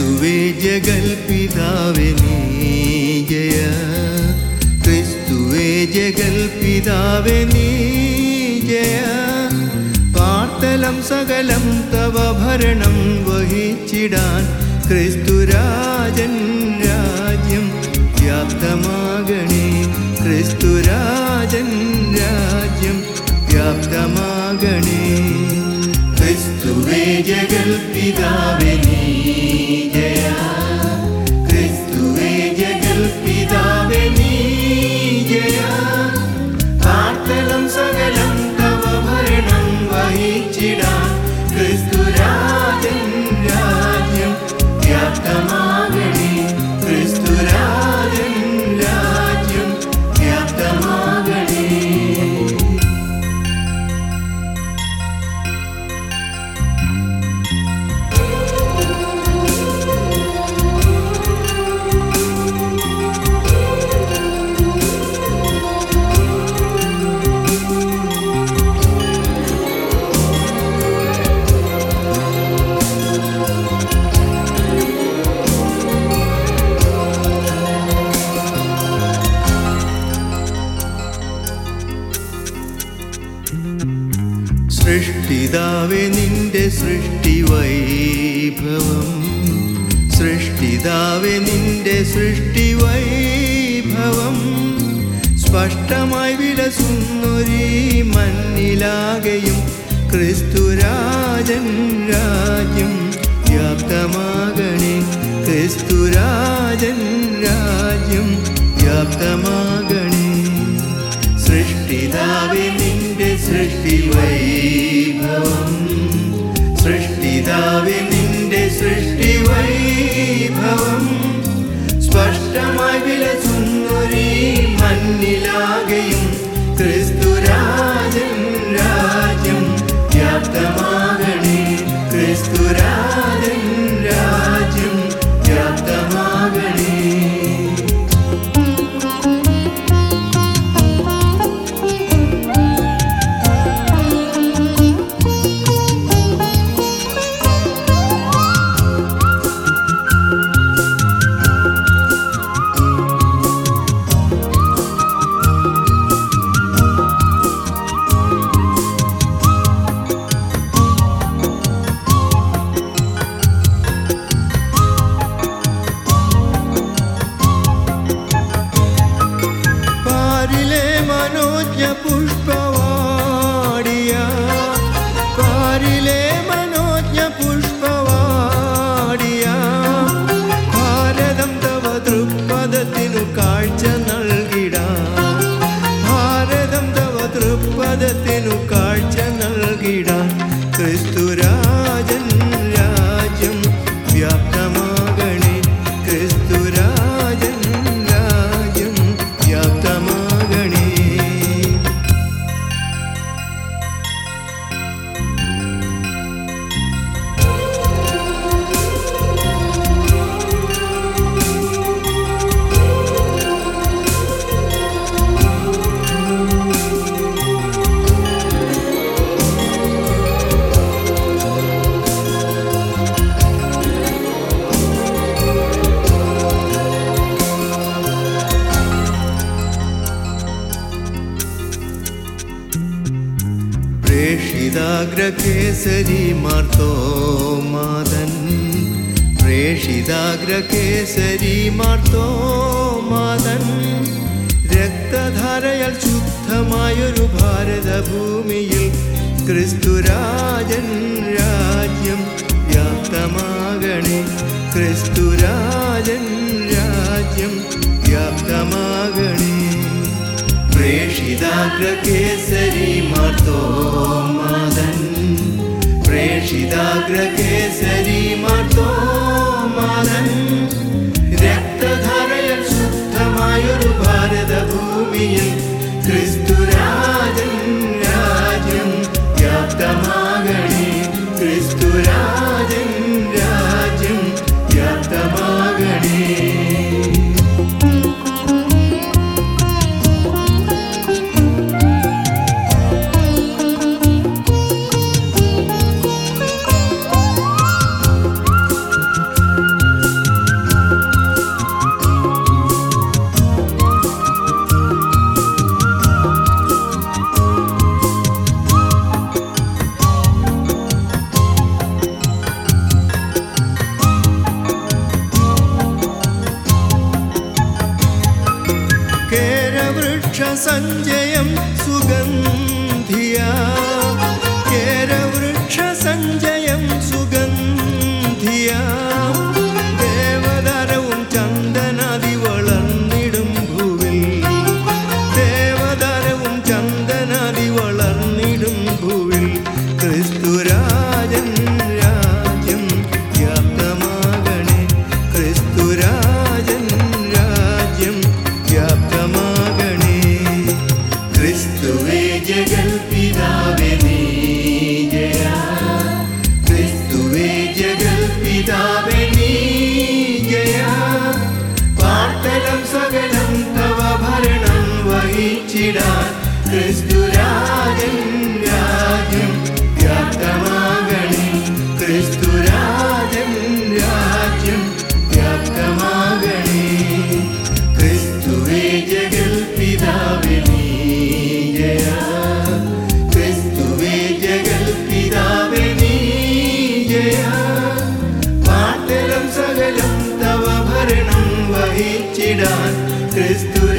ക്രിസ്തുവേ ജഗൽപിതാവേ നീ ജയ, ക്രിസ്തുവേ ജഗൽപിതാവേ നീ ജയ. പാർത്തലം സകലം തവ ഭരണം വഹിച്ചിടാൻ ക്രിസ്തുരാജൻ രാജ്യം വ്യാപ്തമാകണേ, ക്രിസ്തുരാജൻ രാജ്യം വ്യാപ്തമാകണേ. ക്രിസ്തുവേ ജഗൽപിതാവേ നീ ജയ, ക്രിസ്തുവേ ജഗൽപിതാവേ നീ ജയ. പാർത്തലം സകലം തവ ഭരണം വഹിച്ചിടാൻ ക്രിസ്തുരാജൻ രാജ്യം വ്യാപ്തമാകണേ, ക്രിസ്തുരാജൻ രാജ്യം വ്യാപ്തമാകണേ. സൃഷ്ടിതാവേ നിന്റെ സൃഷ്ടി വൈഭവം, സൃഷ്ടിതാവേ നിന്റെ സൃഷ്ടി വൈഭവം. സ്പഷ്ടമായി വിലസുന്നൊരീ മണ്ണിലാകെയും ക്രിസ്തുരാജൻ രാജ്യം വ്യാപ്തമാകണേ, ക്രിസ്തുരാജൻ രാജ്യം വ്യാപ്തമാകണേ. സൃഷ്ടിതാവേ നിന്റെ സൃഷ്ടി വൈഭവം, സൃഷ്ടിതാവേ നിന്റെ സൃഷ്ടി വൈഭവം. സ്പഷ്ടമായി വിലസുന്നൊരീ മണ്ണിലാകെയും ക്രിസ്തുരാജൻ രാജ്യം വ്യാപ്തമാകണേ, ക്രിസ്തുരാജൻ രാജ്യം വ്യാപ്തമാകണേ. പുഷ്പവാടിയ പാരിലെ മനോജ്ഞ പുഷ്പവാടിയ ഭാരതം തവ തൃപ്പദത്തിനു കാഴ്ച നൽകിടാൻ, ഭാരതം തവ തൃപ്പദത്തിനു കാഴ്ച നൽകിടാൻ ക്രിസ്തുരാജൻ രാജ്യം വ്യാപ്തമാകണേ, ക്രിസ്തുരാജൻ രാജ്യം വ്യാപ്തമാകണേ. പ്രേഷിതാഗ്രകേസരി മാർത്തോമാതൻ, പ്രേഷിതാഗ്രകേസരി മാർത്തോമാതൻ. രക്തധാരയാൽ ശുദ്ധമായൊരു ഭാരതഭൂമിയിൽ ക്രിസ്തുരാജൻ രാജ്യം വ്യാപ്തമാകണേ, ക്രിസ്തുരാജൻ രാജ്യം വ്യാപ്തമാകണേ. പ്രേഷിതാഗ്രകേസരി മാർത്തോമാതൻ, പ്രേഷിതാഗ്രകേസരി മാർത്തോമാതൻ. രക്തധാരയാൽ ശുദ്ധമായൊരു ഭാരതഭൂമിയിൽ ക്രിസ്തുരാജൻ രാജ്യം വ്യാപ്തമാകണേ, ക്രിസ്തുരാജൻ രാജ്യം വ്യാപ്തമാകണേ. സഞ്ജയം സുഗന്ധിയ കേരവൃക്ഷ സഞ്ജയം സുഗന്ധിയ ദേവദാരവും ചന്ദനാദി വളർന്നിടും ഭൂവിൽ ദേവദാരവും ചന്ദനാദി വളർന്നിടും ഭൂവിൽ ക്രിസ്തുരാജൻ രാജ്യം വ്യാപ്തമാകണേ ക്രിസ്തുരാജൻ രാജ്യം വ്യാപ്തമാകണേ ക്രിസ്തുവേ ജഗൽപിതാവേ നീ ജയ ക്രിസ്തുവേ ജഗൽപിതാവേ നീ ജയ പാർത്തലം സകലം തവ ഭരണം വഹിച്ചിടാൻ ക്രിസ്തുരാജൻ രാജ്യം വ്യാപ്തമാകണേ ക്രിസ്തുരാജൻ രാജ്യം വ്യാപ്തമാകണേ ക്രിസ്തുവേ ജഗൽപിതാവേ നീ ജയ ക്രിസ്തുവേ ജഗൽപിതാവേ നീ ജയ പാർത്തലം സകലം തവ ഭരണം വഹിച്ചിടാൻ ക്രിസ്തു